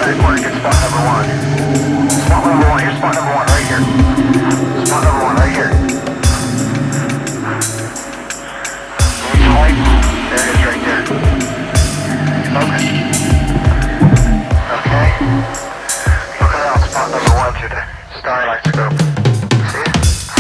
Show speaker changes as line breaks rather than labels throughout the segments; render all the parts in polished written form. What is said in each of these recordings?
backward, get spot number one. Spot number one, here's spot number one right here. Spot number one right here. Need some light? There it is right there. Focus. Okay. Look around spot number one through the starlight scope. See it?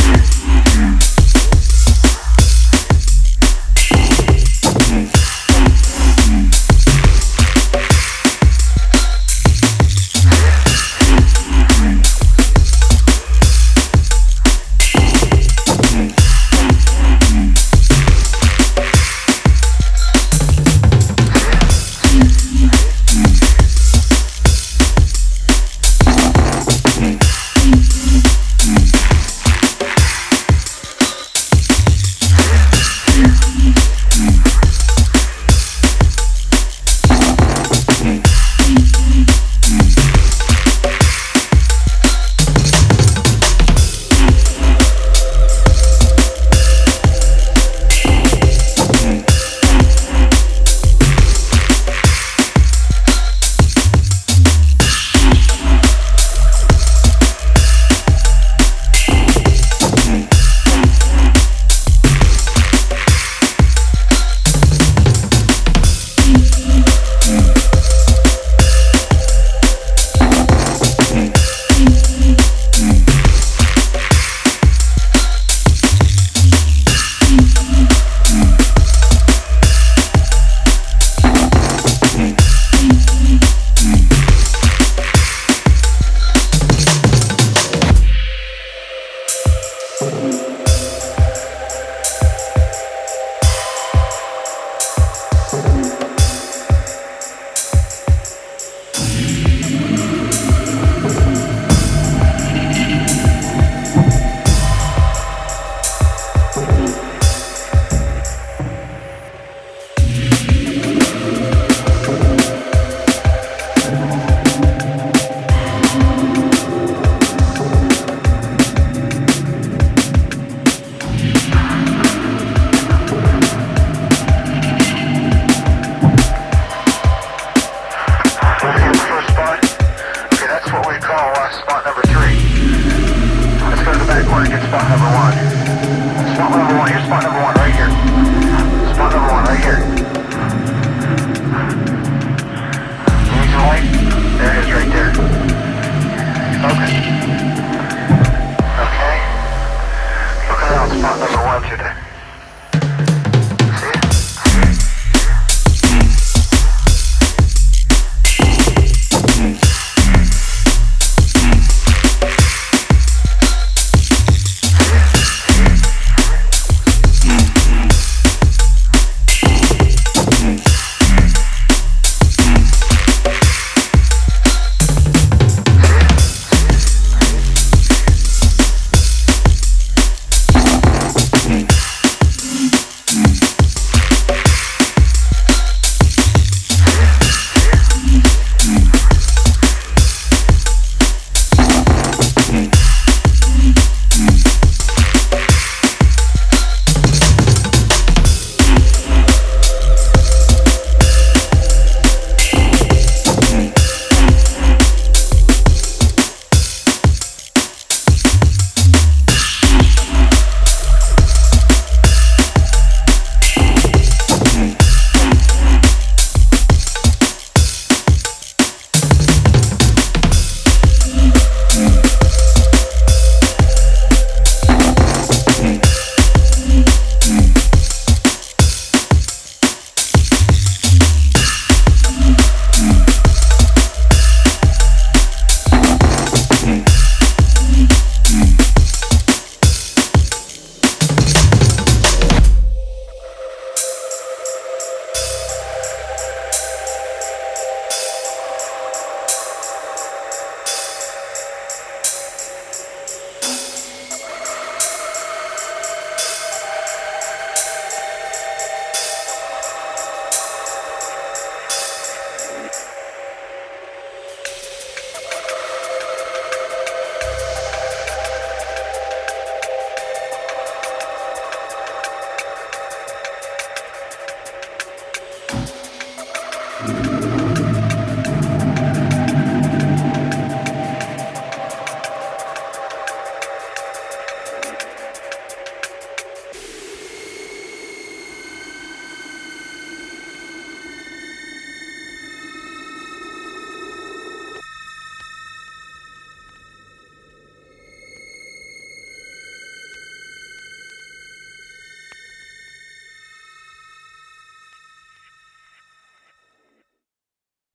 Spot number three. Let's go to the backward and get spot number one. Spot number one, here's spot number one right here. Spot number one right here. Need some light? There it is right there. Focus. Okay. Look around spot number one through the